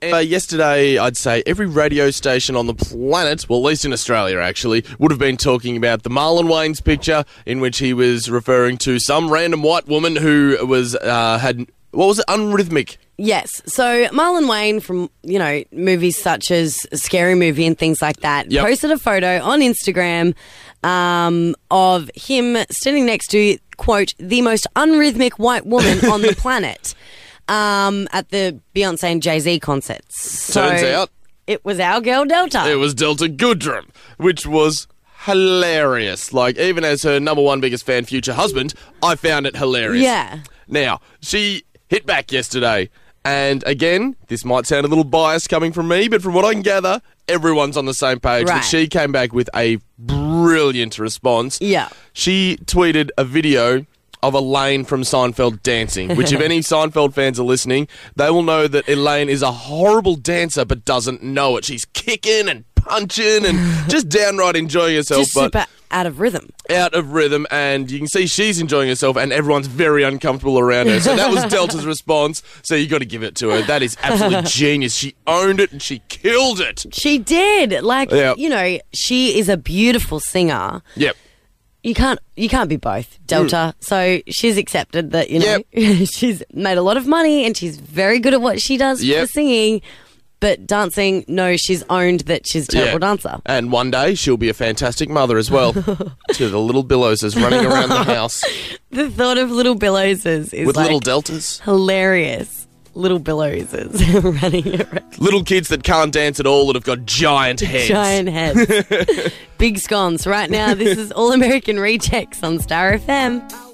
Yesterday, I'd say every radio station on the planet, well, at least in Australia actually, would have been talking about the Marlon Wayans picture in which he was referring to some random white woman who was unrhythmic. Yes. So Marlon Wayne from, movies such as Scary Movie and things like that, posted a photo on Instagram of him standing next to, quote, the most unrhythmic white woman on the planet at the Beyonce and Jay-Z concerts. Turns out it was our girl Delta. It was Delta Goodrem, which was hilarious. Like, even as her number one biggest fan, future husband, I found it hilarious. Yeah. Now, she hit back yesterday. And again, this might sound a little biased coming from me, but from what I can gather, everyone's on the same page. Right. But she came back with a brilliant response. Yeah. She tweeted a video of Elaine from Seinfeld dancing, which if any Seinfeld fans are listening, they will know that Elaine is a horrible dancer but doesn't know it. She's kicking and punching and just downright enjoying herself. Just super out of rhythm. Out of rhythm, and you can see she's enjoying herself and everyone's very uncomfortable around her. So that was Delta's response, so you got to give it to her. That is absolutely genius. She owned it and she killed it. She did. She is a beautiful singer. Yep. You can't be both, Delta. So she's accepted that, she's made a lot of money and she's very good at what she does for singing. But dancing, no, she's owned that she's a terrible dancer. And one day she'll be a fantastic mother as well to the little Billowses running around the house. The thought of little Billowses is with little Deltas. Hilarious. Little Billowses running around. Little kids that can't dance at all that have got giant heads. Giant heads. Big scones. Right now, this is All American Rejects on Star FM.